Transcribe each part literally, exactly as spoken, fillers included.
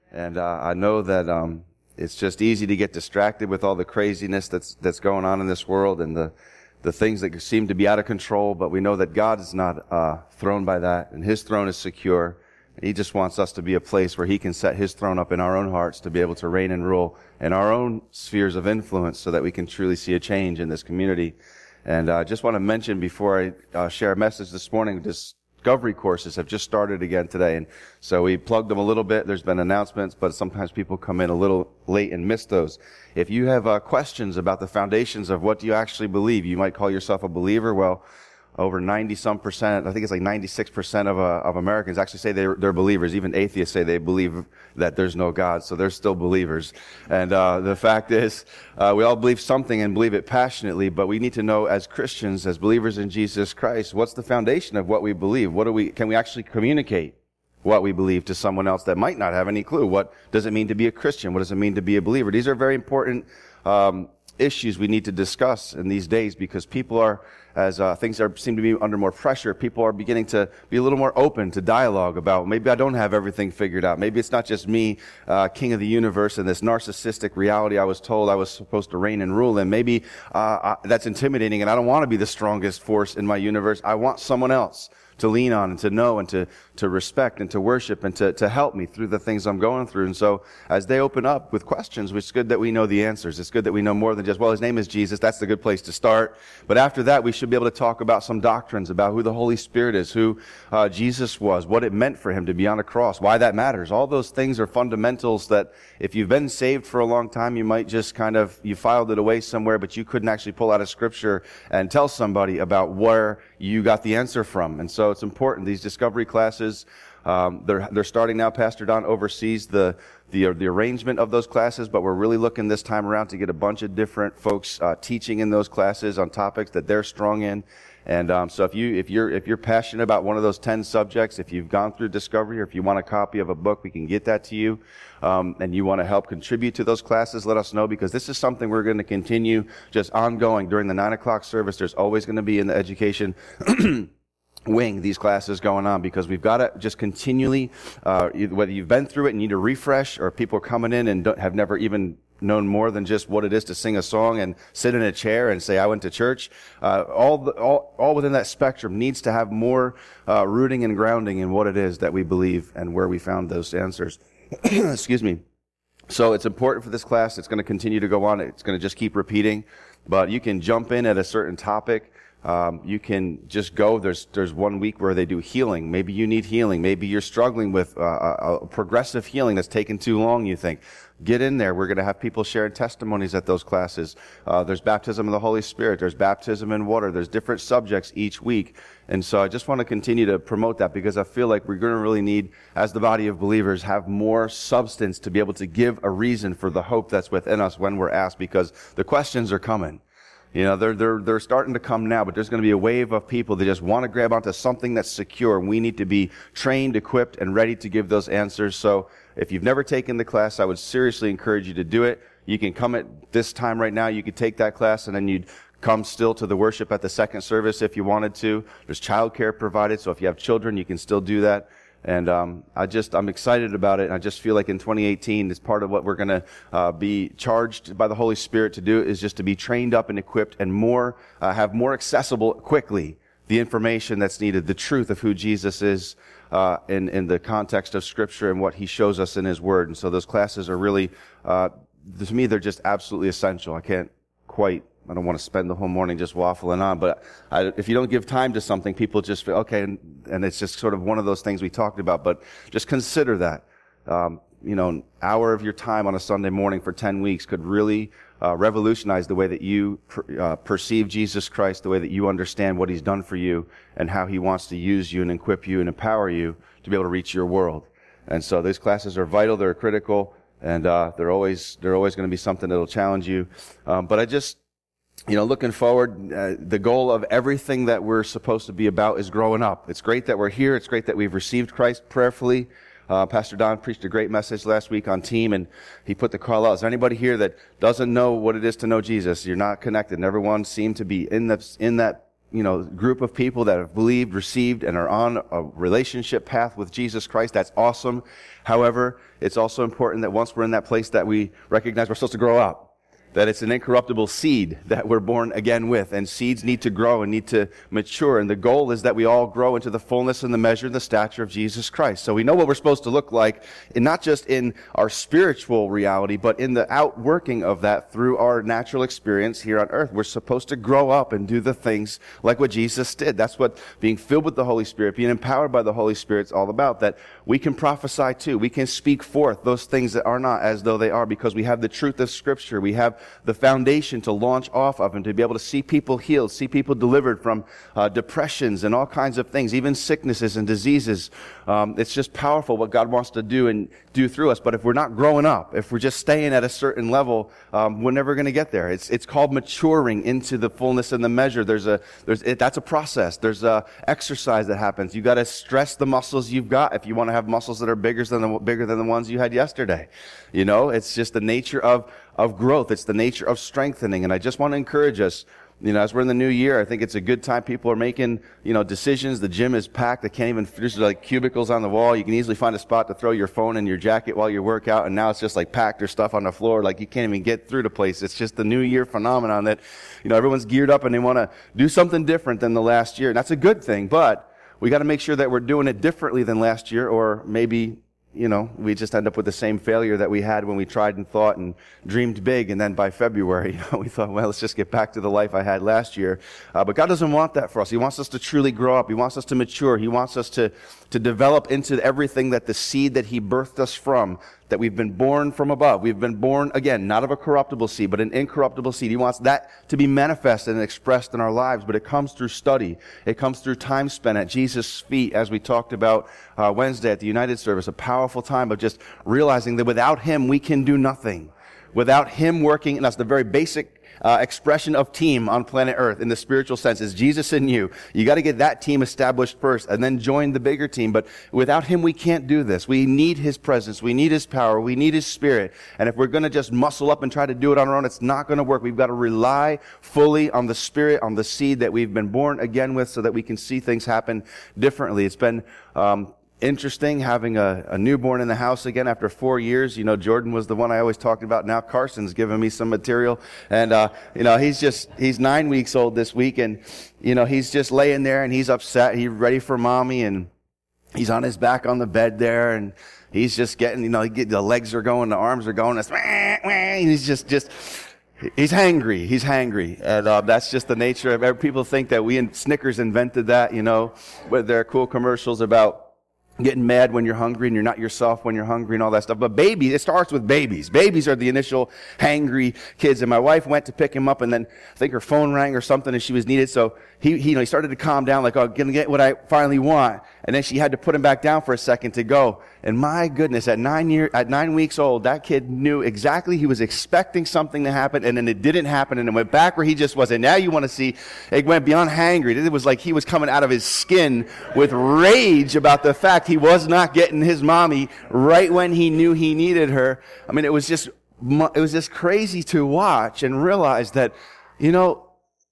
And uh, I know that um, it's just easy to get distracted with all the craziness that's that's going on in this world and the the things that seem to be out of control. But we know that God is not uh, thrown by that, and His throne is secure. And He just wants us to be a place where He can set His throne up in our own hearts to be able to reign and rule in our own spheres of influence, so that we can truly see a change in this community. And I uh, just want to mention before I uh, share a message this morning, discovery courses have just started again today. And so we plugged them a little bit. There's been announcements, but sometimes people come in a little late and miss those. If you have uh, questions about the foundations of what do you actually believe, you might call yourself a believer. Well, over ninety some percent, I think it's like ninety-six percent of uh, of Americans actually say they're, they're believers. Even atheists say they believe that there's no God, so they're still believers. And uh, the fact is, uh, we all believe something and believe it passionately, but we need to know as Christians, as believers in Jesus Christ, what's the foundation of what we believe? What do we, can we actually communicate what we believe to someone else that might not have any clue? What does it mean to be a Christian? What does it mean to be a believer? These are very important um issues we need to discuss in these days, because people are, as uh, things are seem to be under more pressure, people are beginning to be a little more open to dialogue about, maybe I don't have everything figured out. Maybe it's not just me, uh, king of the universe, and this narcissistic reality I was told I was supposed to reign and rule in. Maybe uh, I, that's intimidating, and I don't want to be the strongest force in my universe. I want someone else to lean on and to know and to, to respect and to worship and to, to help me through the things I'm going through. And so as they open up with questions, it's good that we know the answers. It's good that we know more than just, well, His name is Jesus. That's the good place to start. But after that, we should be able to talk about some doctrines about who the Holy Spirit is, who uh, Jesus was, what it meant for Him to be on a cross, why that matters. All those things are fundamentals that if you've been saved for a long time, you might just kind of, you filed it away somewhere, but you couldn't actually pull out a scripture and tell somebody about where you got the answer from. And so it's important. These discovery classes, um, they're they're starting now. Pastor Don oversees the the the arrangement of those classes, but we're really looking this time around to get a bunch of different folks uh, teaching in those classes on topics that they're strong in. And um, so if you if you're if you're passionate about one of those ten subjects, if you've gone through discovery, or if you want a copy of a book, we can get that to you. Um, and you want to help contribute to those classes, let us know, because this is something we're going to continue just ongoing during the nine o'clock service. There's always going to be in the education wing these classes going on, because we've got to just continually, uh, whether you've been through it and need a refresh, or people are coming in and don't, have never even known more than just what it is to sing a song and sit in a chair and say, I went to church. Uh, all, the, all, all within that spectrum needs to have more uh, rooting and grounding in what it is that we believe and where we found those answers. Excuse me. So it's important for this class. It's going to continue to go on. It's going to just keep repeating, but you can jump in at a certain topic. Um, you can just go. There's there's one week where they do healing. Maybe you need healing. Maybe you're struggling with uh, a, a progressive healing that's taken too long, you think. Get in there. We're going to have people sharing testimonies at those classes. Uh, there's baptism of the Holy Spirit. There's baptism in water. There's different subjects each week. And so I just want to continue to promote that, because I feel like we're going to really need, as the body of believers, have more substance to be able to give a reason for the hope that's within us when we're asked, because the questions are coming. You know, they're, they're, they're starting to come now, but there's going to be a wave of people that just want to grab onto something that's secure. And we need to be trained, equipped, and ready to give those answers. So if you've never taken the class, I would seriously encourage you to do it. You can come at this time right now. You could take that class, and then you'd come still to the worship at the second service if you wanted to. There's childcare provided, so if you have children, you can still do that. And um, I just, I'm excited about it. And I just feel like in twenty eighteen, it's part of what we're going to uh, be charged by the Holy Spirit to do, is just to be trained up and equipped and more, uh, have more accessible quickly the information that's needed, the truth of who Jesus is uh, in, in the context of Scripture and what He shows us in His Word. And so those classes are really, uh, to me, they're just absolutely essential. I can't quite I don't want to spend the whole morning just waffling on, but I, if you don't give time to something, people just feel, okay, and, and it's just sort of one of those things we talked about, but just consider that. Um, you know, an hour of your time on a Sunday morning for ten weeks could really uh, revolutionize the way that you per, uh, perceive Jesus Christ, the way that you understand what He's done for you and how He wants to use you and equip you and empower you to be able to reach your world. And so these classes are vital, they're critical, and uh, they're always they're always going to be something that'll challenge you. Um, but I just You know, looking forward, uh, the goal of everything that we're supposed to be about is growing up. It's great that we're here. It's great that we've received Christ prayerfully. Uh, Pastor Don preached a great message last week on team, and he put the call out. Is there anybody here that doesn't know what it is to know Jesus? You're not connected. And everyone seemed to be in the, in that you know, group of people that have believed, received, and are on a relationship path with Jesus Christ. That's awesome. However, it's also important that once we're in that place that we recognize we're supposed to grow up. That it's an incorruptible seed that we're born again with. And seeds need to grow and need to mature. And the goal is that we all grow into the fullness and the measure and the stature of Jesus Christ. So we know what we're supposed to look like, and not just in our spiritual reality, but in the outworking of that through our natural experience here on earth. We're supposed to grow up and do the things like what Jesus did. That's what being filled with the Holy Spirit, being empowered by the Holy Spirit is all about. That we can prophesy too. We can speak forth those things that are not as though they are, because we have the truth of Scripture. We have the foundation to launch off of and to be able to see people healed, see people delivered from uh, depressions and all kinds of things, even sicknesses and diseases. Um, it's just powerful what God wants to do and do through us. But if we're not growing up, if we're just staying at a certain level, um, we're never going to get there. It's it's called maturing into the fullness and the measure. There's a there's it, that's a process. There's a exercise that happens. You got to stress the muscles you've got if you want to have muscles that are bigger than the bigger than the ones you had yesterday. You know, it's just the nature of of growth. It's the nature of strengthening. And I just want to encourage us, you know, as we're in the new year, I think it's a good time. People are making, you know, decisions. The gym is packed. They can't even, there's like cubicles on the wall. You can easily find a spot to throw your phone in your jacket while you work out. And now it's just like packed. There's stuff on the floor. Like you can't even get through the place. It's just the new year phenomenon that, you know, everyone's geared up and they want to do something different than the last year. And that's a good thing, but we got to make sure that we're doing it differently than last year, or maybe, you know, we just end up with the same failure that we had when we tried and thought and dreamed big, and then by February, you know, we thought, well, let's just get back to the life I had last year. Uh, but God doesn't want that for us. He wants us to truly grow up. He wants us to mature. He wants us to, to develop into everything that the seed that He birthed us from, that we've been born from above. We've been born, again, not of a corruptible seed, but an incorruptible seed. He wants that to be manifested and expressed in our lives, but it comes through study. It comes through time spent at Jesus' feet, as we talked about uh, Wednesday at the United Service, a powerful time of just realizing that without Him, we can do nothing. Without Him working, and that's the very basic Uh, expression of team on planet Earth in the spiritual sense is Jesus in you. You got to get that team established first and then join the bigger team. But without Him, we can't do this. We need His presence. We need His power. We need His Spirit. And if we're going to just muscle up and try to do it on our own, it's not going to work. We've got to rely fully on the Spirit, on the seed that we've been born again with, so that we can see things happen differently. It's been um interesting having a, a newborn in the house again after four years. You know, Jordan was the one I always talked about. Now Carson's giving me some material. And, uh, you know, he's just, he's nine weeks old this week. And, you know, he's just laying there and he's upset. He's ready for mommy, and he's on his back on the bed there. And he's just getting, you know, he get, the legs are going, the arms are going. It's, and he's just, just, he's hangry. He's hangry. And, uh, that's just the nature of it. People think that we in Snickers invented that, you know, with their cool commercials about getting mad when you're hungry and you're not yourself when you're hungry and all that stuff. But babies, it starts with babies. Babies are the initial hangry kids. And my wife went to pick him up, and then I think her phone rang or something and she was needed. So he, he, you know, he started to calm down, like, oh, I'm gonna get what I finally want. And then she had to put him back down for a second to go. And my goodness, at nine year, at nine weeks old, that kid knew exactly, he was expecting something to happen, and then it didn't happen, and it went back where he just was. And now you want to see, it went beyond hangry. It was like he was coming out of his skin with rage about the fact he was not getting his mommy right when he knew he needed her. I mean, it was just, it was just crazy to watch and realize that, you know,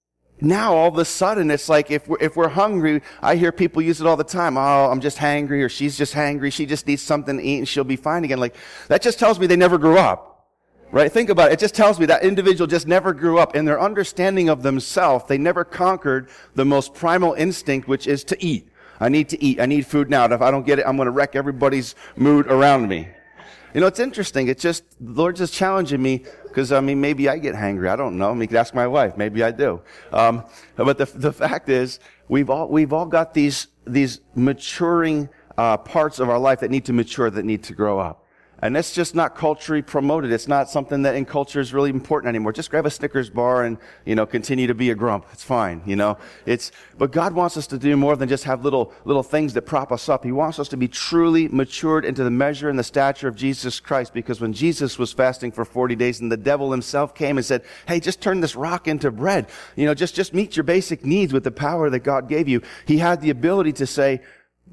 now all of a sudden it's like if we're, if we're hungry, I hear people use it all the time. Oh, I'm just hangry, or she's just hangry. She just needs something to eat and she'll be fine again. Like, that just tells me they never grew up. Right? Think about it. It just tells me that individual just never grew up in their understanding of themselves. They never conquered the most primal instinct, which is to eat. I need to eat. I need food now. And if I don't get it, I'm going to wreck everybody's mood around me. You know, it's interesting. It's just, the Lord's just challenging me, because, I mean, maybe I get hangry. I don't know. I mean, you could ask my wife. Maybe I do. Um, but the, the fact is, we've all, we've all got these, these maturing, uh, parts of our life that need to mature, that need to grow up. And that's just not culturally promoted. It's not something that in culture is really important anymore. Just grab a Snickers bar and, you know, continue to be a grump. It's fine, you know. It's, but God wants us to do more than just have little, little things that prop us up. He wants us to be truly matured into the measure and the stature of Jesus Christ. Because when Jesus was fasting for forty days and the devil himself came and said, hey, just turn this rock into bread. You know, just, just meet your basic needs with the power that God gave you. He had the ability to say,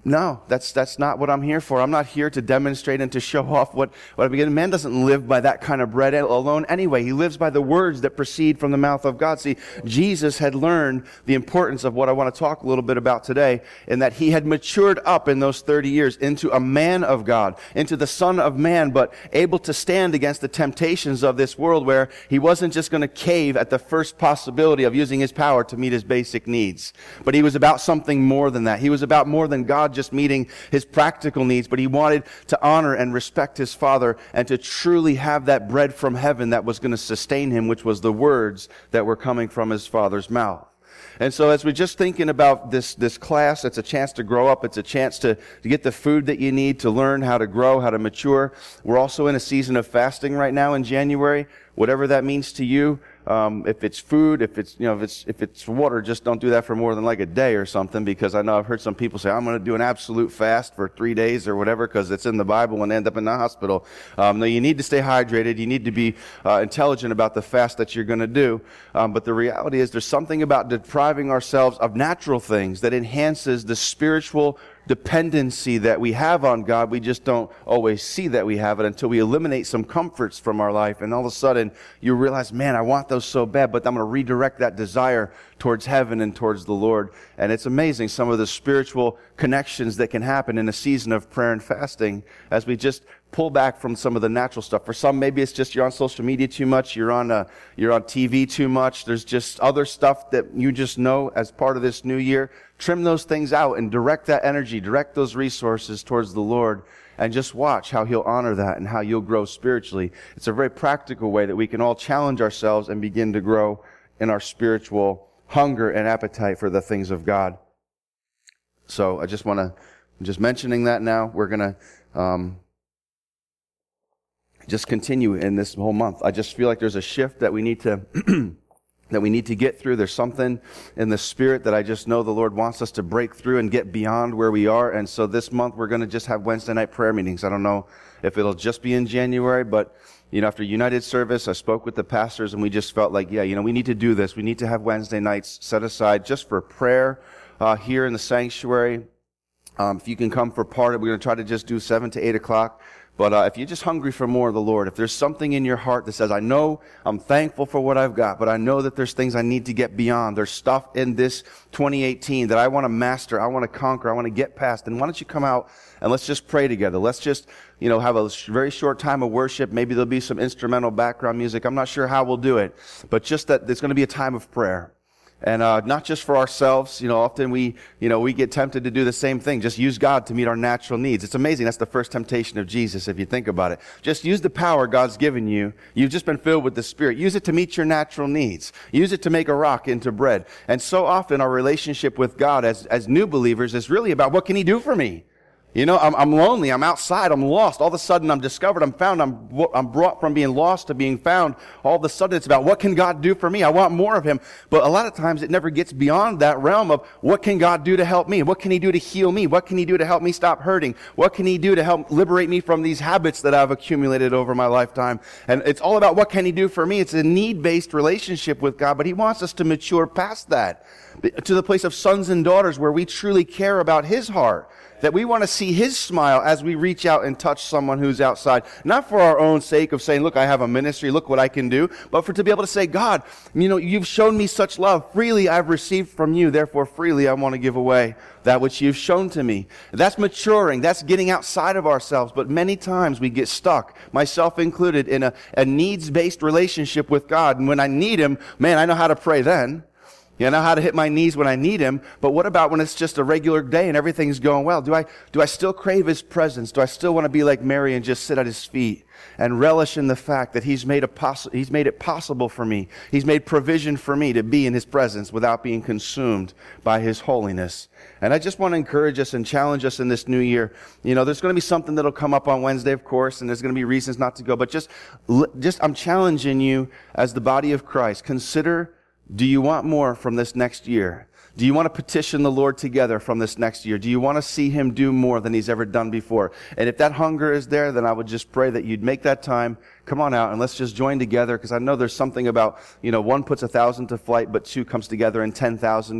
No, that's that's not what I'm here for. I'm not here to demonstrate and to show off what, what I begin. Man doesn't live by that kind of bread alone anyway. He lives by the words that proceed from the mouth of God. See, Jesus had learned the importance of what I want to talk a little bit about today, in that he had matured up in those thirty years into a man of God, into the Son of Man, but able to stand against the temptations of this world, where he wasn't just going to cave at the first possibility of using his power to meet his basic needs. But he was about something more than that. He was about more than God just meeting his practical needs, but he wanted to honor and respect his Father and to truly have that bread from heaven that was going to sustain him, which was the words that were coming from his Father's mouth. And so as we're just thinking about this, this class, it's a chance to grow up. It's a chance to, to get the food that you need to learn how to grow, how to mature. We're also in a season of fasting right now in January. Whatever that means to you, um, if it's food, if it's, you know, if it's, if it's water, just don't do that for more than like a day or something, because I know I've heard some people say, I'm going to do an absolute fast for three days or whatever, because it's in the Bible, and end up in the hospital. Um, no, you need to stay hydrated. You need to be uh, intelligent about the fast that you're going to do. Um, but the reality is there's something about depriving ourselves of natural things that enhances the spiritual dependency that we have on God. We just don't always see that we have it until we eliminate some comforts from our life, and all of a sudden you realize, man, I want those so bad, but I'm going to redirect that desire towards heaven and towards the Lord. And it's amazing some of the spiritual connections that can happen in a season of prayer and fasting as we just pull back from some of the natural stuff. For some, maybe it's just you're on social media too much, you're on uh, you're on T V too much, there's just other stuff that you just know as part of this new year. Trim those things out and direct that energy, direct those resources towards the Lord, and just watch how He'll honor that and how you'll grow spiritually. It's a very practical way that we can all challenge ourselves and begin to grow in our spiritual hunger and appetite for the things of God. So I just want to, just mentioning that now, we're going to um, just continue in this whole month. I just feel like there's a shift that we need to that we need to get through. There's something in the Spirit that I just know the Lord wants us to break through and get beyond where we are. And so this month we're going to just have Wednesday night prayer meetings. I don't know if it'll just be in January, but you know, after United service, I spoke with the pastors and we just felt like, yeah, you know, we need to do this. We need to have Wednesday nights set aside just for prayer uh, here in the sanctuary. Um, if you can come for part of it, we're going to try to just do seven to eight o'clock. But uh, if you're just hungry for more of the Lord, if there's something in your heart that says, I know I'm thankful for what I've got, but I know that there's things I need to get beyond. There's stuff in this twenty eighteen that I want to master, I want to conquer, I want to get past. Then why don't you come out and let's just pray together. Let's just, you know, have a very short time of worship. Maybe there'll be some instrumental background music. I'm not sure how we'll do it, but just that there's going to be a time of prayer. And uh not just for ourselves. You know, often we, you know, we get tempted to do the same thing. Just use God to meet our natural needs. It's amazing. That's the first temptation of Jesus, if you think about it. Just use the power God's given you. You've just been filled with the Spirit. Use it to meet your natural needs. Use it to make a rock into bread. And so often our relationship with God as, as new believers is really about, what can He do for me? You know, I'm, I'm lonely, I'm outside, I'm lost. All of a sudden I'm discovered, I'm found, I'm, I'm brought from being lost to being found. All of a sudden it's about, what can God do for me? I want more of Him. But a lot of times it never gets beyond that realm of, what can God do to help me? What can He do to heal me? What can He do to help me stop hurting? What can He do to help liberate me from these habits that I've accumulated over my lifetime? And it's all about, what can He do for me? It's a need-based relationship with God, but He wants us to mature past that, to the place of sons and daughters where we truly care about His heart. That we want to see His smile as we reach out and touch someone who's outside. Not for our own sake of saying, look, I have a ministry, look what I can do. But for to be able to say, God, you know, you've shown me such love. Freely I've received from you. Therefore, freely I want to give away that which you've shown to me. That's maturing. That's getting outside of ourselves. But many times we get stuck, myself included, in a, a needs-based relationship with God. And when I need Him, man, I know how to pray then. Yeah, I know how to hit my knees when I need Him, but what about when it's just a regular day and everything's going well? Do I do I still crave His presence? Do I still want to be like Mary and just sit at His feet and relish in the fact that He's made a poss- He's made it possible for me. He's made provision for me to be in His presence without being consumed by His holiness. And I just want to encourage us and challenge us in this new year. You know, there's going to be something that'll come up on Wednesday, of course, and there's going to be reasons not to go, but just, just I'm challenging you as the body of Christ. Consider, do you want more from this next year? Do you want to petition the Lord together from this next year? Do you want to see Him do more than He's ever done before? And if that hunger is there, then I would just pray that you'd make that time. Come on out and let's just join together, because I know there's something about, you know, one puts a thousand to flight, but two comes together and ten thousand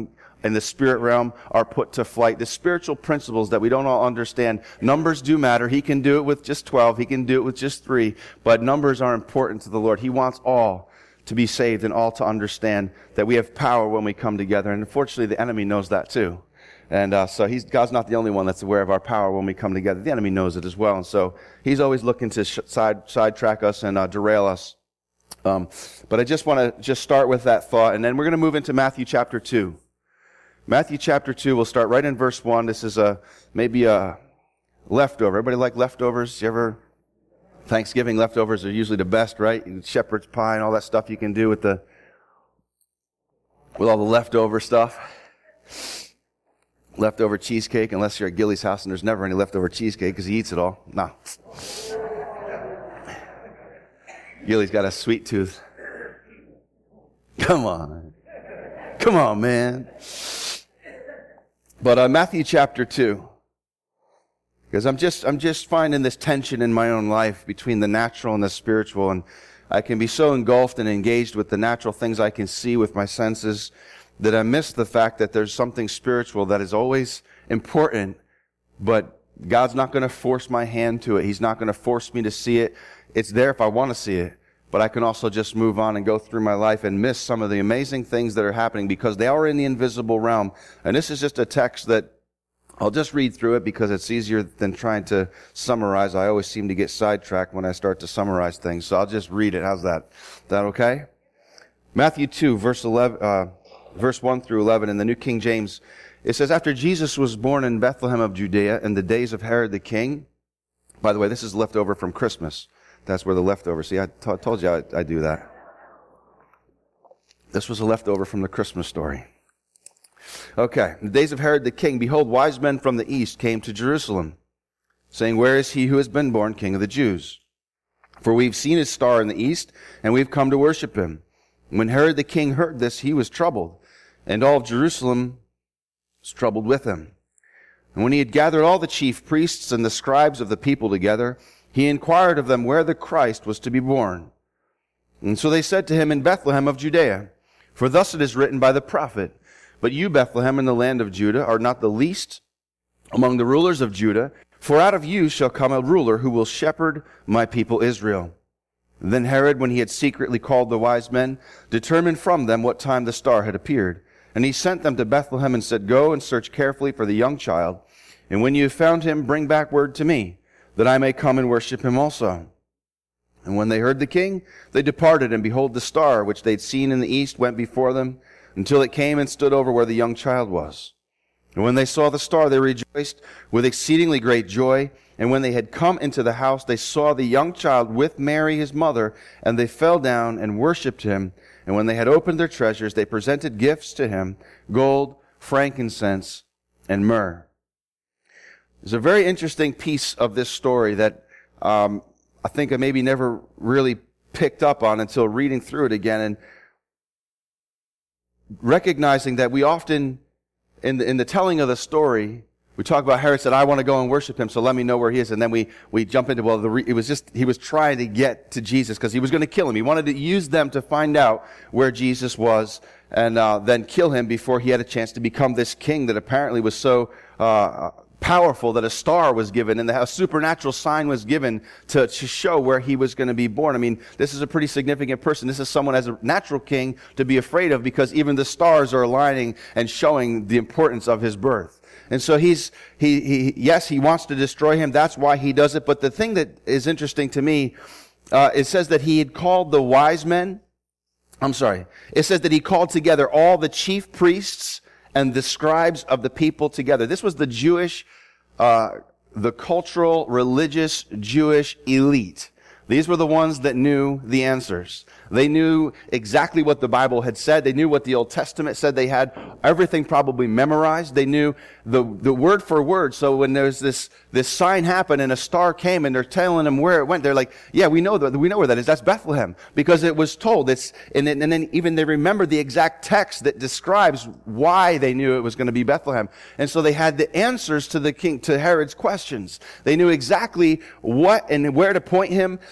in the spirit realm are put to flight. The spiritual principles that we don't all understand. Numbers do matter. He can do it with just twelve. He can do it with just three. But numbers are important to the Lord. He wants all to be saved and all to understand that we have power when we come together. And unfortunately, the enemy knows that too. And uh, so he's, God's not the only one that's aware of our power when we come together. The enemy knows it as well. And so he's always looking to sh- side sidetrack us and uh, derail us. Um, but I just want to just start with that thought. And then we're going to move into Matthew chapter two. Matthew chapter two, we'll start right in verse one. This is a maybe a leftover. Everybody like leftovers? You ever? Thanksgiving leftovers are usually the best, right? Shepherd's pie and all that stuff you can do with the with all the leftover stuff. Leftover cheesecake, unless you're at Gilly's house and there's never any leftover cheesecake because he eats it all. No. Gilly's got a sweet tooth. Come on. Come on, man. But uh, Matthew chapter two. Because I'm just, I'm just finding this tension in my own life between the natural and the spiritual. And I can be so engulfed and engaged with the natural things I can see with my senses that I miss the fact that there's something spiritual that is always important, but God's not going to force my hand to it. He's not going to force me to see it. It's there if I want to see it. But I can also just move on and go through my life and miss some of the amazing things that are happening because they are in the invisible realm. And this is just a text that I'll just read through it because it's easier than trying to summarize. I always seem to get sidetracked when I start to summarize things. So I'll just read it. How's that? Is that okay? Matthew two, verse eleven, uh, verse one through eleven in the New King James. It says, after Jesus was born in Bethlehem of Judea in the days of Herod the king. By the way, this is left over from Christmas. That's where the leftover. See, I t- told you I, I do that. This was a leftover from the Christmas story. Okay. In the days of Herod the king, behold, wise men from the east came to Jerusalem, saying, where is he who has been born king of the Jews? For we've seen his star in the east, and we've come to worship him. When Herod the king heard this, he was troubled, and all of Jerusalem was troubled with him. And when he had gathered all the chief priests and the scribes of the people together, he inquired of them where the Christ was to be born. And so they said to him, in Bethlehem of Judea, for thus it is written by the prophet, but you, Bethlehem, in the land of Judah, are not the least among the rulers of Judah, for out of you shall come a ruler who will shepherd my people Israel. And then Herod, when he had secretly called the wise men, determined from them what time the star had appeared. And he sent them to Bethlehem and said, go and search carefully for the young child, and when you have found him, bring back word to me, that I may come and worship him also. And when they heard the king, they departed, and behold, the star which they had seen in the east went before them, until it came and stood over where the young child was. And when they saw the star, they rejoiced with exceedingly great joy. And when they had come into the house, they saw the young child with Mary his mother, and they fell down and worshipped him. And when they had opened their treasures, they presented gifts to him, gold, frankincense, and myrrh. There's a very interesting piece of this story that um, I think I maybe never really picked up on until reading through it again and recognizing that we often, in the, in the telling of the story, we talk about Herod said, I want to go and worship him, so let me know where he is. And then we, we jump into, well, the re, it was just, he was trying to get to Jesus because he was going to kill him. He wanted to use them to find out where Jesus was and uh, then kill him before he had a chance to become this king that apparently was so uh powerful that a star was given and a supernatural sign was given to, to show where he was going to be born. I mean, this is a pretty significant person. This is someone as a natural king to be afraid of because even the stars are aligning and showing the importance of his birth. And so he's, he, he, yes, he wants to destroy him. That's why he does it. But the thing that is interesting to me, uh, it says that he had called the wise men. I'm sorry. It says that he called together all the chief priests and the scribes of the people together. This was the Jewish, uh, the cultural, religious Jewish elite. These were the ones that knew the answers. They knew exactly what the Bible had said. They knew what the Old Testament said. They had everything probably memorized. They knew the, the word for word. So when there's this, this sign happened and a star came and they're telling them where it went, they're like, yeah, we know that, we know where that is. That's Bethlehem. Because it was told. It's, and, and then even they remembered the exact text that describes why they knew it was going to be Bethlehem. And so they had the answers to the king, to Herod's questions. They knew exactly what and where to point him.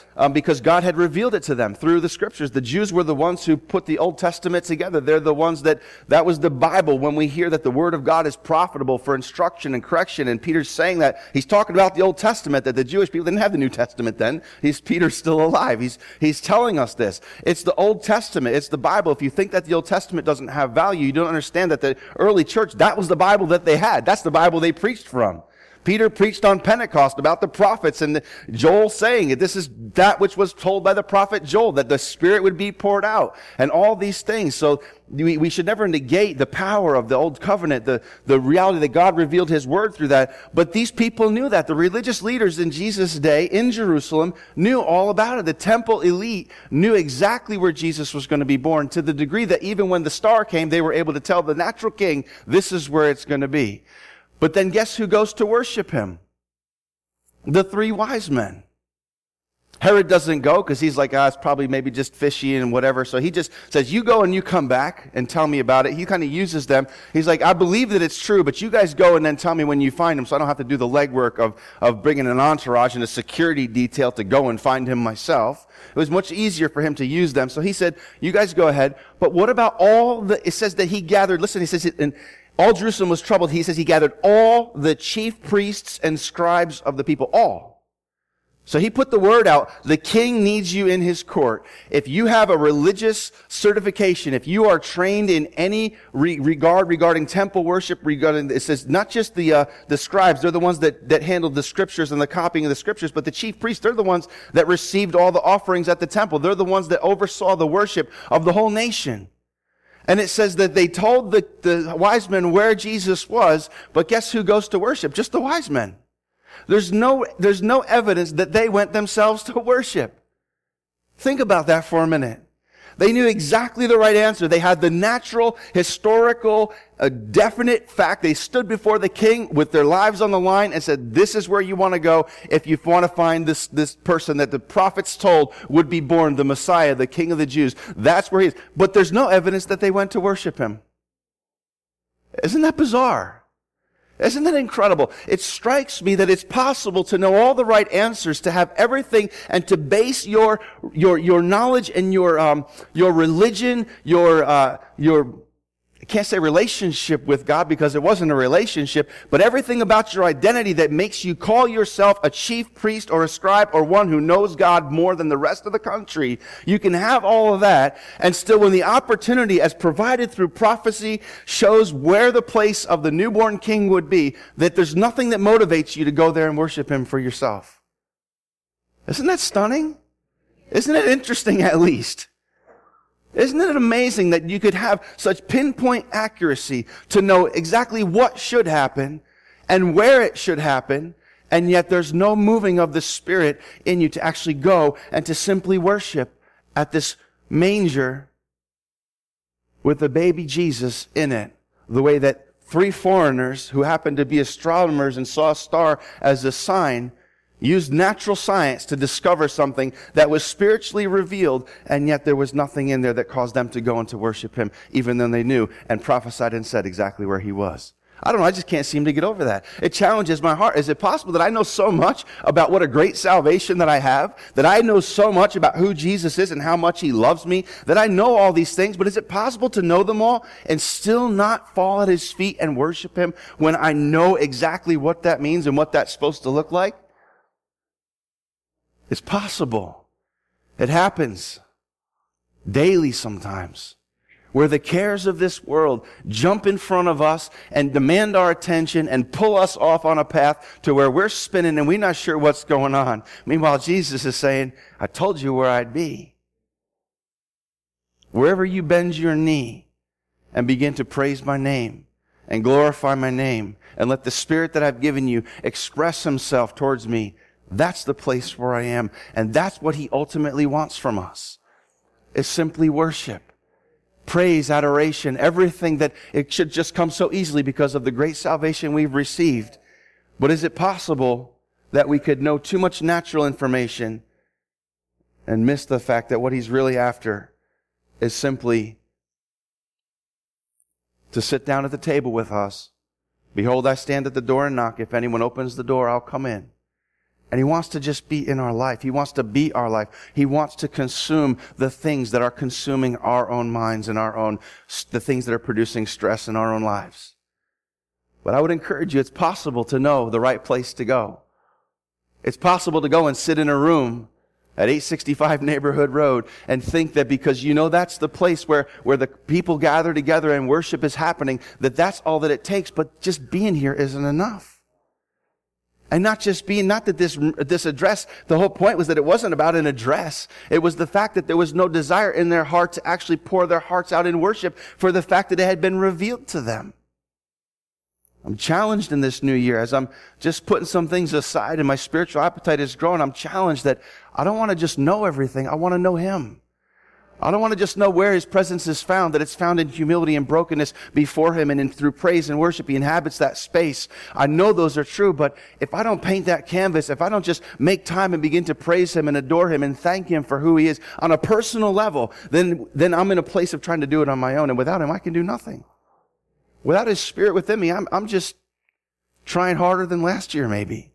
um, because God had revealed it to them through the Scriptures. The Jews were the ones who put the Old Testament together. They're the ones that, that was the Bible. When we hear that the Word of God is profitable for instruction and correction, and Peter's saying that, he's talking about the Old Testament, that the Jewish people didn't have the New Testament then. He's, Peter's still alive. He's, he's telling us this. It's the Old Testament. It's the Bible. If you think that the Old Testament doesn't have value, you don't understand that the early church, that was the Bible that they had. That's the Bible they preached from. Peter preached on Pentecost about the prophets, and Joel saying it. This is that which was told by the prophet Joel, that the Spirit would be poured out, and all these things. So we, we should never negate the power of the Old Covenant, the, the reality that God revealed His Word through that. But these people knew that. The religious leaders in Jesus' day in Jerusalem knew all about it. The temple elite knew exactly where Jesus was going to be born, to the degree that even when the star came, they were able to tell the natural king, this is where it's going to be. But then guess who goes to worship him? The three wise men. Herod doesn't go because he's like, ah, it's probably maybe just fishy and whatever. So he just says, you go and you come back and tell me about it. He kind of uses them. He's like, I believe that it's true, but you guys go and then tell me when you find him, so I don't have to do the legwork of, of bringing an entourage and a security detail to go and find him myself. It was much easier for him to use them. So he said, you guys go ahead. But what about all the, it says that he gathered, listen, he says, in all Jerusalem was troubled. He says he gathered all the chief priests and scribes of the people. All. So he put the word out. The king needs you in his court. If you have a religious certification, if you are trained in any re- regard regarding temple worship, regarding, it says not just the, uh, the scribes, they're the ones that, that handled the scriptures and the copying of the scriptures, but the chief priests, they're the ones that received all the offerings at the temple. They're the ones that oversaw the worship of the whole nation. And it says that they told the, the wise men where Jesus was, but guess who goes to worship? Just the wise men. There's no, there's no evidence that they went themselves to worship. Think about that for a minute. They knew exactly the right answer. They had the natural, historical, a definite fact. They stood before the king with their lives on the line and said, this is where you want to go if you want to find this, this person that the prophets told would be born, the Messiah, the King of the Jews. That's where he is. But there's no evidence that they went to worship him. Isn't that bizarre? Isn't that incredible? It strikes me that it's possible to know all the right answers, to have everything, and to base your your your knowledge and your um your religion, your uh your I can't say relationship with God because it wasn't a relationship, but everything about your identity that makes you call yourself a chief priest or a scribe or one who knows God more than the rest of the country. You can have all of that, and still when the opportunity as provided through prophecy shows where the place of the newborn king would be, that there's nothing that motivates you to go there and worship him for yourself. Isn't that stunning? Isn't it interesting at least? Isn't it amazing that you could have such pinpoint accuracy to know exactly what should happen and where it should happen, and yet there's no moving of the Spirit in you to actually go and to simply worship at this manger with the baby Jesus in it, the way that three foreigners who happened to be astronomers and saw a star as a sign used natural science to discover something that was spiritually revealed, and yet there was nothing in there that caused them to go and to worship him, even though they knew and prophesied and said exactly where he was. I don't know, I just can't seem to get over that. It challenges my heart. Is it possible that I know so much about what a great salvation that I have, that I know so much about who Jesus is and how much he loves me, that I know all these things, but is it possible to know them all and still not fall at his feet and worship him when I know exactly what that means and what that's supposed to look like? It's possible. It happens daily sometimes, where the cares of this world jump in front of us and demand our attention and pull us off on a path to where we're spinning and we're not sure what's going on. Meanwhile, Jesus is saying, I told you where I'd be. Wherever you bend your knee and begin to praise my name and glorify my name and let the Spirit that I've given you express himself towards me, that's the place where I am. And that's what he ultimately wants from us, is simply worship, praise, adoration, everything that it should just come so easily because of the great salvation we've received. But is it possible that we could know too much natural information and miss the fact that what he's really after is simply to sit down at the table with us? Behold, I stand at the door and knock. If anyone opens the door, I'll come in And He wants to just be in our life. He wants to be our life. He wants to consume the things that are consuming our own minds and our own, the things that are producing stress in our own lives. But I would encourage you, it's possible to know the right place to go. It's possible to go and sit in a room at eight sixty-five Neighborhood Road and think that because you know that's the place where, where the people gather together and worship is happening, that that's all that it takes. But just being here isn't enough. And not just being, not that this, this address, the whole point was that it wasn't about an address. It was the fact that there was no desire in their heart to actually pour their hearts out in worship for the fact that it had been revealed to them. I'm challenged in this new year as I'm just putting some things aside and my spiritual appetite is growing. I'm challenged that I don't want to just know everything. I want to know Him. I don't want to just know where His presence is found, that it's found in humility and brokenness before Him, and in, through praise and worship He inhabits that space. I know those are true, but if I don't paint that canvas, if I don't just make time and begin to praise Him and adore Him and thank Him for who He is on a personal level, then, then I'm in a place of trying to do it on my own, and without Him I can do nothing. Without His Spirit within me, I'm, I'm just trying harder than last year maybe.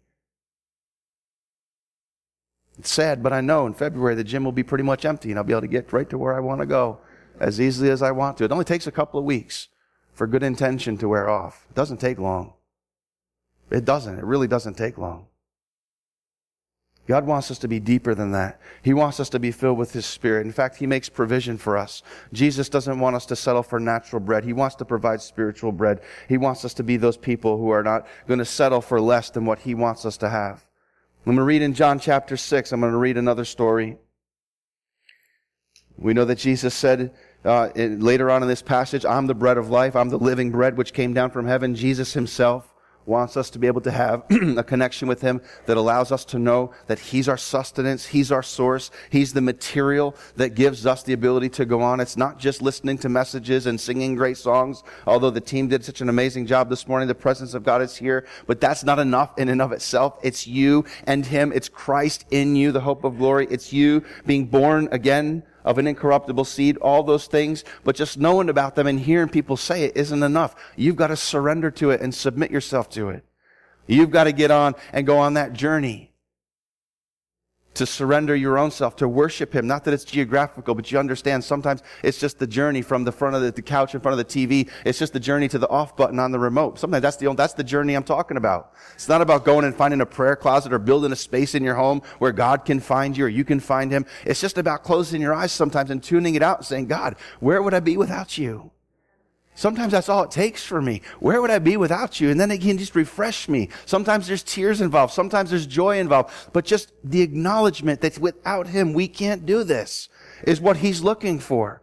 It's sad, but I know in February the gym will be pretty much empty and I'll be able to get right to where I want to go as easily as I want to. It only takes a couple of weeks for good intention to wear off. It doesn't take long. It doesn't. It really doesn't take long. God wants us to be deeper than that. He wants us to be filled with His Spirit. In fact, He makes provision for us. Jesus doesn't want us to settle for natural bread. He wants to provide spiritual bread. He wants us to be those people who are not going to settle for less than what He wants us to have. I'm going to read in John chapter six. I'm going to read another story. We know that Jesus said uh, in, later on in this passage, I'm the bread of life. I'm the living bread which came down from heaven. Jesus Himself wants us to be able to have a connection with Him that allows us to know that He's our sustenance, He's our source, He's the material that gives us the ability to go on. It's not just listening to messages and singing great songs, although the team did such an amazing job this morning. The presence of God is here, but that's not enough in and of itself. It's you and Him. It's Christ in you, the hope of glory. It's you being born again of an incorruptible seed, all those things, but just knowing about them and hearing people say it isn't enough. You've got to surrender to it and submit yourself to it. You've got to get on and go on that journey to surrender your own self, to worship Him. Not that it's geographical, but you understand sometimes it's just the journey from the front of the, the couch in front of the T V. It's just the journey to the off button on the remote. Sometimes that's the, that's the journey I'm talking about. It's not about going and finding a prayer closet or building a space in your home where God can find you or you can find Him. It's just about closing your eyes sometimes and tuning it out and saying, God, where would I be without You? Sometimes that's all it takes for me. Where would I be without You? And then it can just refresh me. Sometimes there's tears involved. Sometimes there's joy involved. But just the acknowledgement that without Him, we can't do this is what He's looking for.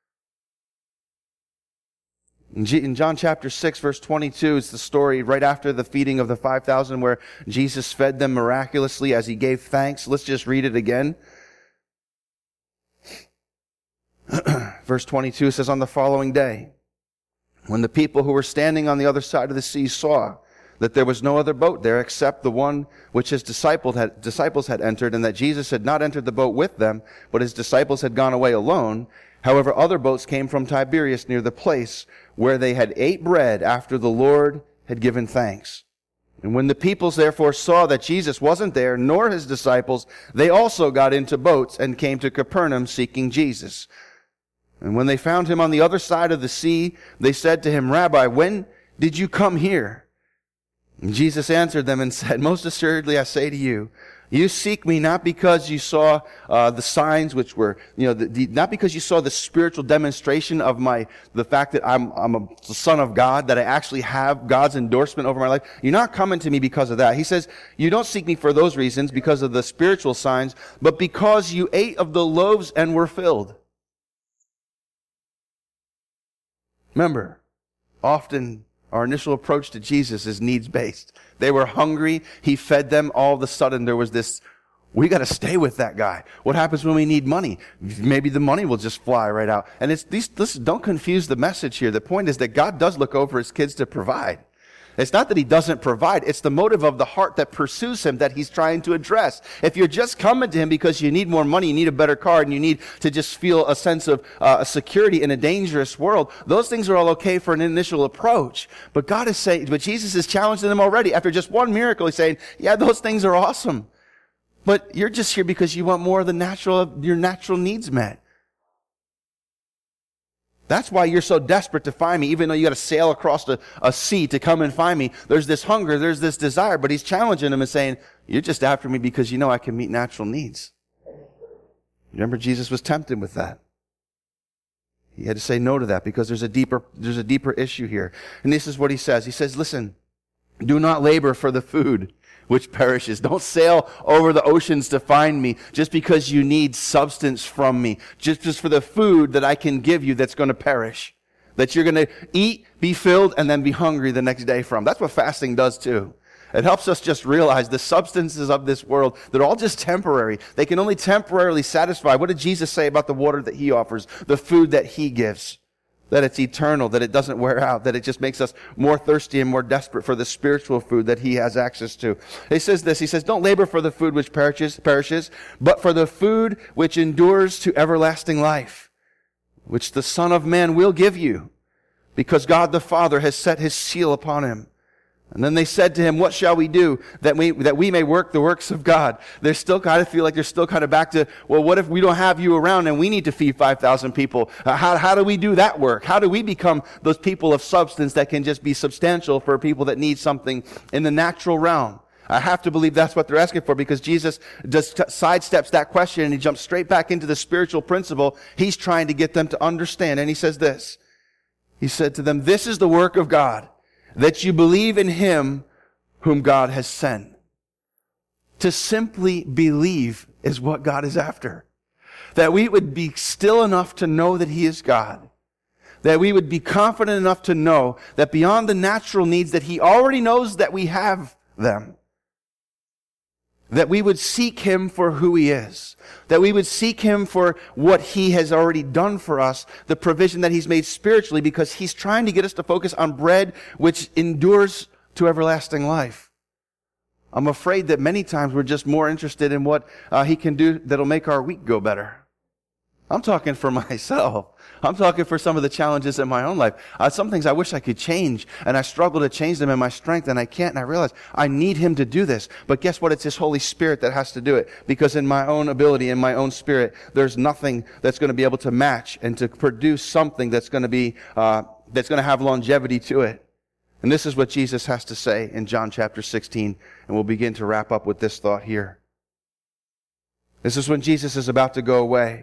In John chapter six, verse twenty-two, it's the story right after the feeding of the five thousand where Jesus fed them miraculously as He gave thanks. Let's just read it again. Verse twenty-two says, on the following day, when the people who were standing on the other side of the sea saw that there was no other boat there except the one which His disciples had, disciples had entered, and that Jesus had not entered the boat with them, but His disciples had gone away alone. However, other boats came from Tiberias near the place where they had ate bread after the Lord had given thanks. And when the peoples therefore saw that Jesus wasn't there, nor His disciples, they also got into boats and came to Capernaum seeking Jesus. And when they found Him on the other side of the sea, they said to Him, Rabbi, when did you come here? And Jesus answered them and said, most assuredly I say to you, you seek Me not because you saw uh, the signs which were, you know, the, the, not because you saw the spiritual demonstration of my, the fact that I'm, I'm a son of God, that I actually have God's endorsement over my life. You're not coming to Me because of that. He says, you don't seek Me for those reasons, because of the spiritual signs, but because you ate of the loaves and were filled. Remember, often our initial approach to Jesus is needs-based. They were hungry. He fed them. All of a sudden, there was this, we got to stay with that guy. What happens when we need money? Maybe the money will just fly right out. And it's these, listen, don't confuse the message here. The point is that God does look over His kids to provide. It's not that he doesn't provide. It's the motive of the heart that pursues him that he's trying to address. If you're just coming to him because you need more money, you need a better car, and you need to just feel a sense of uh, security in a dangerous world, those things are all okay for an initial approach. But God is saying, but Jesus is challenging them already. After just one miracle, he's saying, yeah, those things are awesome. But you're just here because you want more of the natural, your natural needs met. That's why you're so desperate to find me, even though you got to sail across a, a sea to come and find me. There's this hunger, there's this desire, but he's challenging them and saying, you're just after me because you know I can meet natural needs. Remember, Jesus was tempted with that. He had to say no to that because there's a deeper, there's a deeper issue here. And this is what he says. He says, listen, do not labor for the food which perishes. Don't sail over the oceans to find me just because you need substance from me. Just, just for the food that I can give you that's going to perish. That you're going to eat, be filled, and then be hungry the next day from. That's what fasting does too. It helps us just realize the substances of this world, they're all just temporary. They can only temporarily satisfy. What did Jesus say about the water that he offers? The food that he gives. That it's eternal, that it doesn't wear out, that it just makes us more thirsty and more desperate for the spiritual food that he has access to. He says this, he says, don't labor for the food which perishes, perishes, but for the food which endures to everlasting life, which the Son of Man will give you, because God the Father has set his seal upon him. And then they said to him, what shall we do that we that we may work the works of God? They're still kind of feel like they're still kind of back to, well, what if we don't have you around and we need to feed five thousand people? Uh, how, how do we do that work? How do we become those people of substance that can just be substantial for people that need something in the natural realm? I have to believe that's what they're asking for because Jesus just t- sidesteps that question and he jumps straight back into the spiritual principle he's trying to get them to understand. And he says this, he said to them, this is the work of God, that you believe in him whom God has sent. To simply believe is what God is after. That we would be still enough to know that he is God. That we would be confident enough to know that beyond the natural needs that he already knows that we have them. That we would seek him for who he is. That we would seek him for what he has already done for us, the provision that he's made spiritually, because he's trying to get us to focus on bread which endures to everlasting life. I'm afraid that many times we're just more interested in what uh, he can do that'll make our week go better. I'm talking for myself. I'm talking for some of the challenges in my own life. Uh, some things I wish I could change, and I struggle to change them in my strength, and I can't, and I realize I need him to do this. But guess what? It's his Holy Spirit that has to do it. Because in my own ability, in my own spirit, there's nothing that's going to be able to match and to produce something that's going to be, uh, that's going to have longevity to it. And this is what Jesus has to say in John chapter sixteen, and we'll begin to wrap up with this thought here. This is when Jesus is about to go away.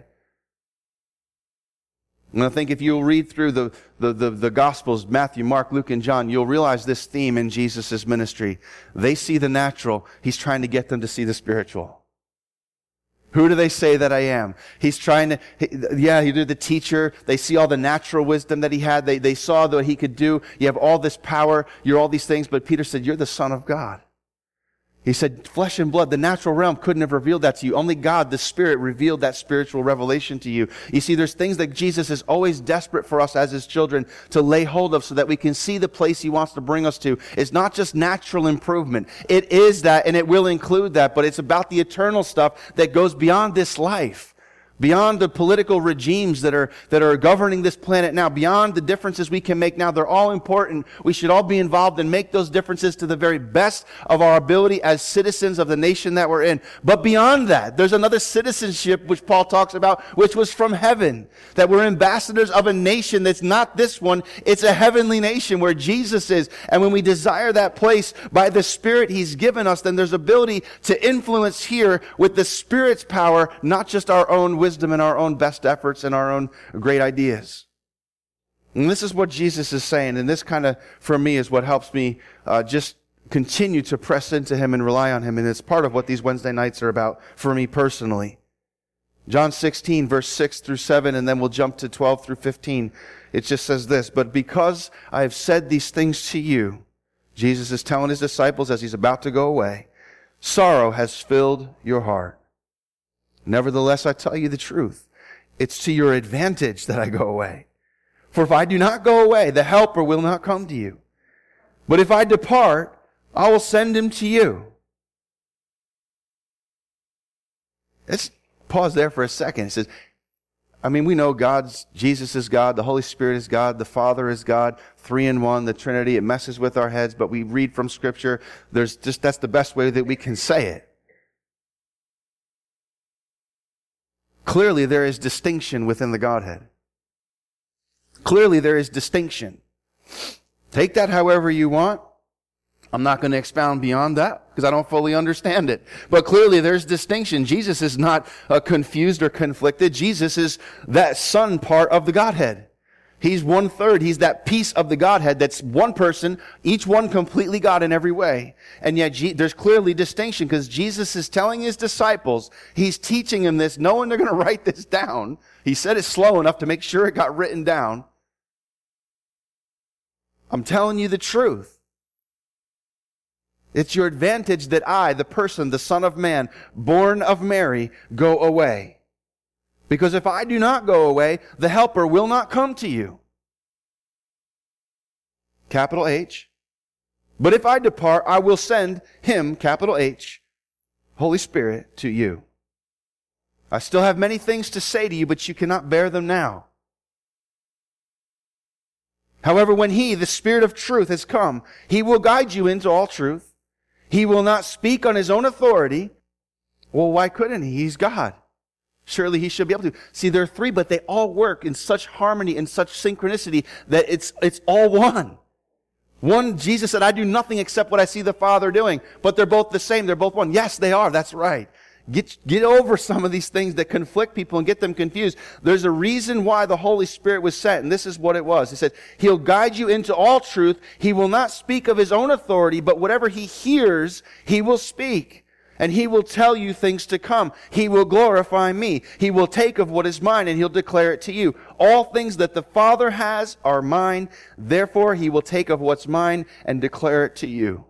And I think if you'll read through the, the, the, the Gospels, Matthew, Mark, Luke, and John, you'll realize this theme in Jesus' ministry. They see the natural. He's trying to get them to see the spiritual. Who do they say that I am? He's trying to, he, yeah, he did the teacher. They see all the natural wisdom that he had. They, they saw what he could do. You have all this power. You're all these things. But Peter said, you're the Son of God. He said, flesh and blood, the natural realm couldn't have revealed that to you. Only God, the Spirit, revealed that spiritual revelation to you. You see, there's things that Jesus is always desperate for us as his children to lay hold of so that we can see the place he wants to bring us to. It's not just natural improvement. It is that, and it will include that, but it's about the eternal stuff that goes beyond this life. Beyond the political regimes that are, that are governing this planet now, beyond the differences we can make now, they're all important. We should all be involved and make those differences to the very best of our ability as citizens of the nation that we're in. But beyond that, there's another citizenship which Paul talks about, which was from heaven. That we're ambassadors of a nation that's not this one. It's a heavenly nation where Jesus is. And when we desire that place by the Spirit he's given us, then there's ability to influence here with the Spirit's power, not just our own wisdom. Wisdom and our own best efforts and our own great ideas. And this is what Jesus is saying, and this kind of, for me, is what helps me uh, just continue to press into him and rely on him, and it's part of what these Wednesday nights are about for me personally. John sixteen, verse six through seven, and then we'll jump to twelve through fifteen. It just says this, but because I have said these things to you, Jesus is telling his disciples as he's about to go away, sorrow has filled your heart. Nevertheless, I tell you the truth. It's to your advantage that I go away. For if I do not go away, the Helper will not come to you. But if I depart, I will send him to you. Let's pause there for a second. It says, I mean, we know God's, Jesus is God, the Holy Spirit is God, the Father is God, three in one, the Trinity. It messes with our heads, but we read from Scripture. There's just, that's the best way that we can say it. Clearly, there is distinction within the Godhead. Clearly, there is distinction. Take that however you want. I'm not going to expound beyond that because I don't fully understand it. But clearly there's distinction. Jesus is not uh, confused or conflicted. Jesus is that Son part of the Godhead. He's one third. He's that piece of the Godhead that's one person, each one completely God in every way. And yet G- there's clearly distinction because Jesus is telling his disciples, he's teaching them this, knowing they're going to write this down. He said it slow enough to make sure it got written down. I'm telling you the truth. It's your advantage that I, the person, the Son of Man, born of Mary, go away. Because if I do not go away, the Helper will not come to you. Capital H. But if I depart, I will send him, capital H, Holy Spirit, to you. I still have many things to say to you, but you cannot bear them now. However, when he, the Spirit of truth, has come, he will guide you into all truth. He will not speak on his own authority. Well, why couldn't he? He's God. Surely he should be able to. See, there are three, but they all work in such harmony and such synchronicity that it's, it's all one. One, Jesus said, I do nothing except what I see the Father doing. But they're both the same. They're both one. Yes, they are. That's right. Get, get over some of these things that conflict people and get them confused. There's a reason why the Holy Spirit was sent, and this is what it was. He said, He'll guide you into all truth. He will not speak of His own authority, but whatever He hears, He will speak. And He will tell you things to come. He will glorify me. He will take of what is mine, and He'll declare it to you. All things that the Father has are mine. Therefore, He will take of what's mine and declare it to you.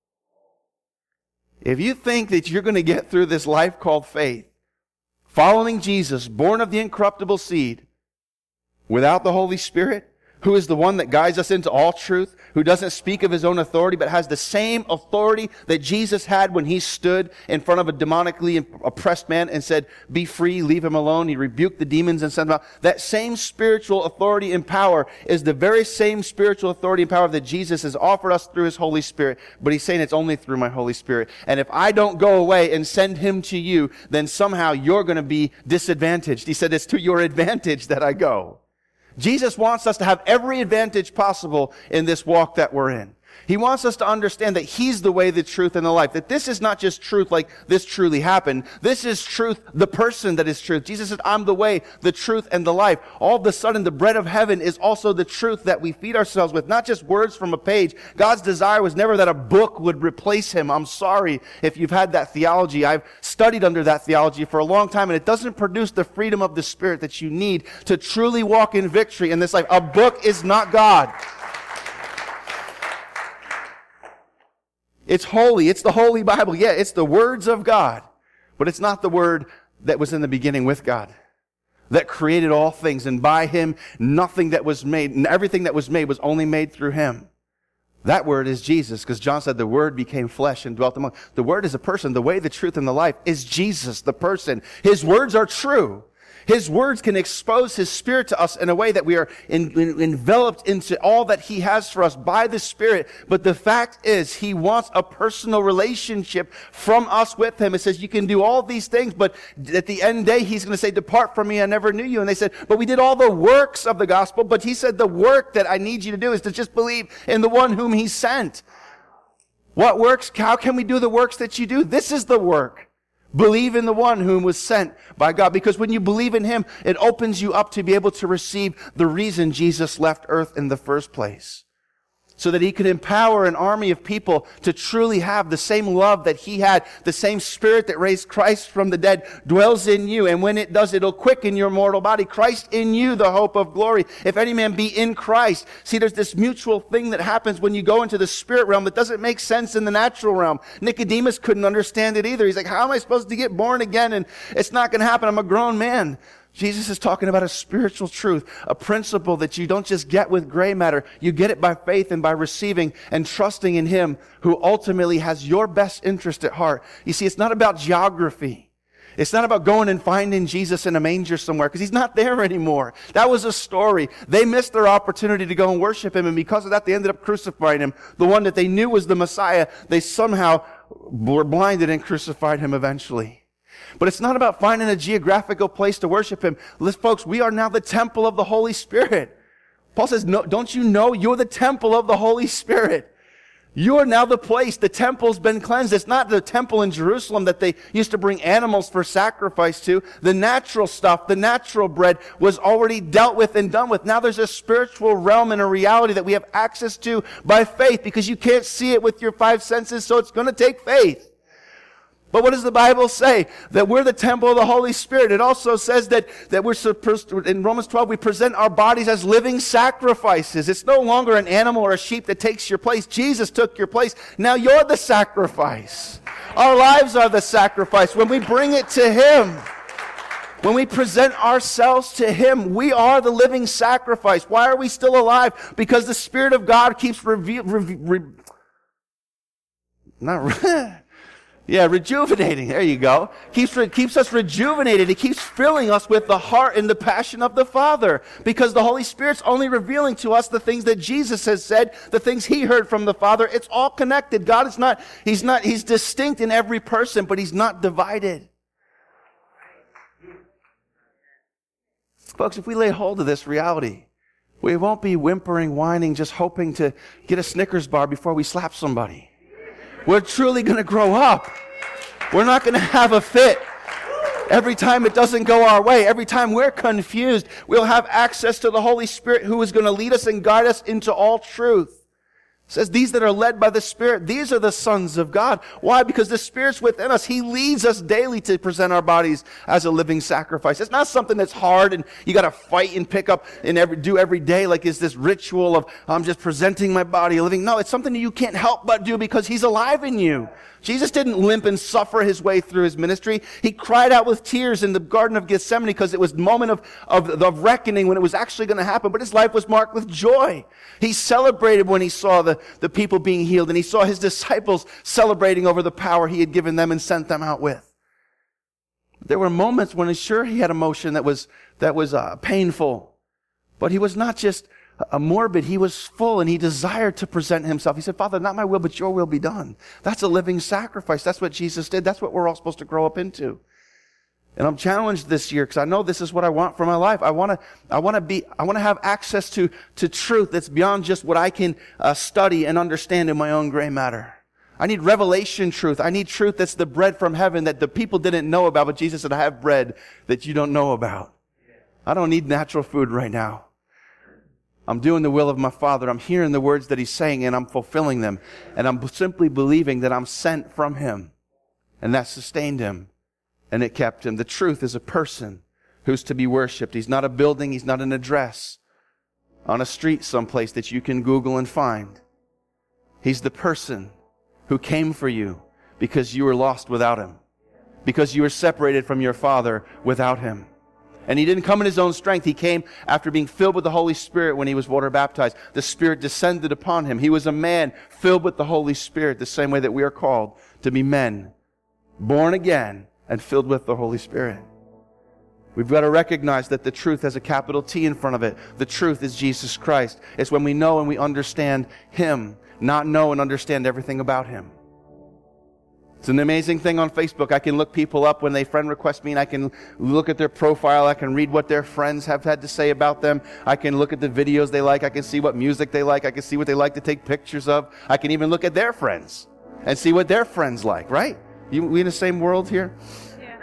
If you think that you're going to get through this life called faith, following Jesus, born of the incorruptible seed, without the Holy Spirit, who is the one that guides us into all truth, who doesn't speak of His own authority, but has the same authority that Jesus had when He stood in front of a demonically oppressed man and said, be free, leave him alone. He rebuked the demons and sent them out. That same spiritual authority and power is the very same spiritual authority and power that Jesus has offered us through His Holy Spirit. But He's saying it's only through my Holy Spirit. And if I don't go away and send Him to you, then somehow you're going to be disadvantaged. He said it's to your advantage that I go. Jesus wants us to have every advantage possible in this walk that we're in. He wants us to understand that He's the way, the truth, and the life. That this is not just truth like this truly happened. This is truth, the person that is truth. Jesus said, I'm the way, the truth, and the life. All of a sudden, the bread of heaven is also the truth that we feed ourselves with. Not just words from a page. God's desire was never that a book would replace Him. I'm sorry if you've had that theology. I've studied under that theology for a long time, and it doesn't produce the freedom of the Spirit that you need to truly walk in victory in this life. A book is not God. It's holy. It's the Holy Bible. Yeah, it's the words of God. But it's not the word that was in the beginning with God, that created all things. And by Him, nothing that was made, and everything that was made was only made through Him. That word is Jesus, because John said the Word became flesh and dwelt among us. The Word is a person. The way, the truth, and the life is Jesus, the person. His words are true. His words can expose His Spirit to us in a way that we are in, in, enveloped into all that He has for us by the Spirit. But the fact is, He wants a personal relationship from us with Him. It says, you can do all these things, but at the end of the day, He's going to say, depart from me, I never knew you. And they said, but we did all the works of the gospel. But He said, the work that I need you to do is to just believe in the one whom He sent. What works? How can we do the works that you do? This is the work. Believe in the one whom was sent by God. Because when you believe in Him, it opens you up to be able to receive the reason Jesus left earth in the first place. So that He could empower an army of people to truly have the same love that He had. The same Spirit that raised Christ from the dead dwells in you. And when it does, it'll quicken your mortal body. Christ in you, the hope of glory. If any man be in Christ. See, there's this mutual thing that happens when you go into the spirit realm that doesn't make sense in the natural realm. Nicodemus couldn't understand it either. He's like, how am I supposed to get born again? And it's not going to happen. I'm a grown man. Jesus is talking about a spiritual truth, a principle that you don't just get with gray matter. You get it by faith and by receiving and trusting in Him who ultimately has your best interest at heart. You see, it's not about geography. It's not about going and finding Jesus in a manger somewhere, because He's not there anymore. That was a story. They missed their opportunity to go and worship Him, and because of that, they ended up crucifying Him. The one that they knew was the Messiah, they somehow were blinded and crucified Him eventually. But it's not about finding a geographical place to worship Him. Listen, folks, we are now the temple of the Holy Spirit. Paul says, no, don't you know you're the temple of the Holy Spirit? You are now the place. The temple's been cleansed. It's not the temple in Jerusalem that they used to bring animals for sacrifice to. The natural stuff, the natural bread was already dealt with and done with. Now there's a spiritual realm and a reality that we have access to by faith, because you can't see it with your five senses, so it's going to take faith. But what does the Bible say? That we're the temple of the Holy Spirit. It also says that, that we're supposed to, in Romans twelve, we present our bodies as living sacrifices. It's no longer an animal or a sheep that takes your place. Jesus took your place. Now you're the sacrifice. Our lives are the sacrifice. When we bring it to Him, when we present ourselves to Him, we are the living sacrifice. Why are we still alive? Because the Spirit of God keeps revealing, re- re- not re- Yeah, rejuvenating. There you go. Keeps, keeps us rejuvenated. He keeps filling us with the heart and the passion of the Father. Because the Holy Spirit's only revealing to us the things that Jesus has said, the things He heard from the Father. It's all connected. God is not, He's not, He's distinct in every person, but He's not divided. Folks, if we lay hold of this reality, we won't be whimpering, whining, just hoping to get a Snickers bar before we slap somebody. We're truly going to grow up. We're not going to have a fit. Every time it doesn't go our way, every time we're confused, we'll have access to the Holy Spirit who is going to lead us and guide us into all truth. It says, these that are led by the Spirit, these are the sons of God. Why? Because the Spirit's within us. He leads us daily to present our bodies as a living sacrifice. It's not something that's hard and you got to fight and pick up and every, do every day, like it's this ritual of, I'm just presenting my body a living. No, it's something that you can't help but do because He's alive in you. Jesus didn't limp and suffer His way through His ministry. He cried out with tears in the Garden of Gethsemane because it was the moment of, of, of reckoning when it was actually going to happen. But His life was marked with joy. He celebrated when He saw the, the people being healed, and He saw His disciples celebrating over the power He had given them and sent them out with. There were moments when sure He had emotion that was, that was uh, painful. But He was not just a morbid, He was full and He desired to present Himself. He said, Father, not my will, but your will be done. That's a living sacrifice. That's what Jesus did. That's what we're all supposed to grow up into. And I'm challenged this year because I know this is what I want for my life. I want to, I want to be, I want to have access to, to truth that's beyond just what I can uh, study and understand in my own gray matter. I need revelation truth. I need truth that's the bread from heaven that the people didn't know about, but Jesus said, I have bread that you don't know about. I don't need natural food right now. I'm doing the will of my Father. I'm hearing the words that He's saying and I'm fulfilling them. And I'm simply believing that I'm sent from Him. And that sustained Him. And it kept Him. The truth is a person who's to be worshipped. He's not a building. He's not an address on a street someplace that you can Google and find. He's the person who came for you because you were lost without Him. Because you were separated from your Father without Him. And He didn't come in His own strength. He came after being filled with the Holy Spirit when He was water baptized. The Spirit descended upon Him. He was a man filled with the Holy Spirit, the same way that we are called to be men, born again and filled with the Holy Spirit. We've got to recognize that the truth has a capital T in front of it. The truth is Jesus Christ. It's when we know and we understand Him, not know and understand everything about Him. It's an amazing thing on Facebook. I can look people up when they friend request me, and I can look at their profile. I can read what their friends have had to say about them. I can look at the videos they like. I can see what music they like. I can see what they like to take pictures of. I can even look at their friends and see what their friends like, right? You, we in the same world here? Yeah.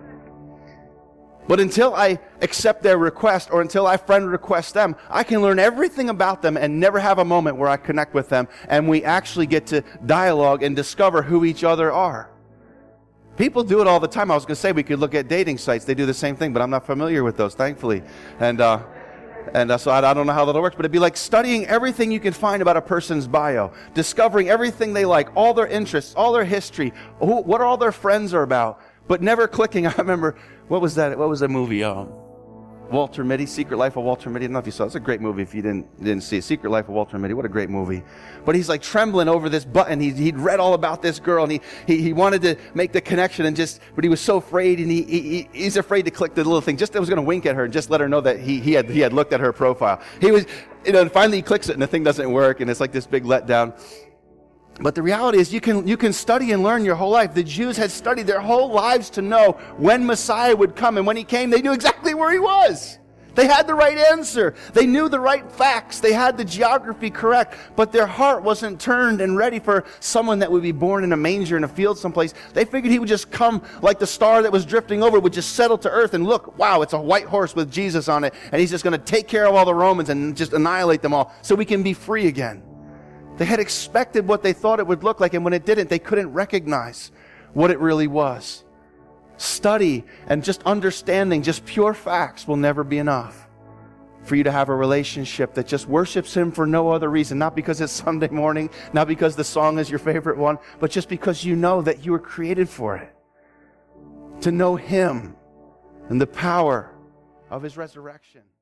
But until I accept their request or until I friend request them, I can learn everything about them and never have a moment where I connect with them and we actually get to dialogue and discover who each other are. People do it all the time. I was going to say we could look at dating sites. They do the same thing, but I'm not familiar with those, thankfully. And uh, and uh, so I, I don't know how that works, but it'd be like studying everything you can find about a person's bio, discovering everything they like, all their interests, all their history, who, what all their friends are about, but never clicking. I remember, what was that? What was that movie? Um, Walter Mitty, Secret Life of Walter Mitty. I don't know if you saw it. It's a great movie if you didn't didn't see it. Secret Life of Walter Mitty. What a great movie. But he's like trembling over this button. He, he'd read all about this girl, and he, he, he wanted to make the connection, and just, but he was so afraid, and he, he he's afraid to click the little thing. Just, I was going to wink at her and just let her know that he, he had he had looked at her profile. He was, you know, and finally he clicks it, and the thing doesn't work, and it's like this big letdown. But the reality is you can you can study and learn your whole life. The Jews had studied their whole lives to know when Messiah would come. And when he came, they knew exactly where he was. They had the right answer. They knew the right facts. They had the geography correct. But their heart wasn't turned and ready for someone that would be born in a manger in a field someplace. They figured he would just come like the star that was drifting over, would just settle to earth and look, wow, it's a white horse with Jesus on it. And he's just going to take care of all the Romans and just annihilate them all so we can be free again. They had expected what they thought it would look like, and when it didn't, they couldn't recognize what it really was. Study and just understanding just pure facts will never be enough for you to have a relationship that just worships Him for no other reason, not because it's Sunday morning, not because the song is your favorite one, but just because you know that you were created for it. To know Him and the power of His resurrection.